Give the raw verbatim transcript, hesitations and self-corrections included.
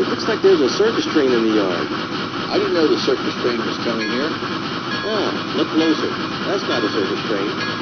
looks like there's a circus train in the yard. I didn't know the circus train was coming here. Yeah, look closer. That's not a circus train.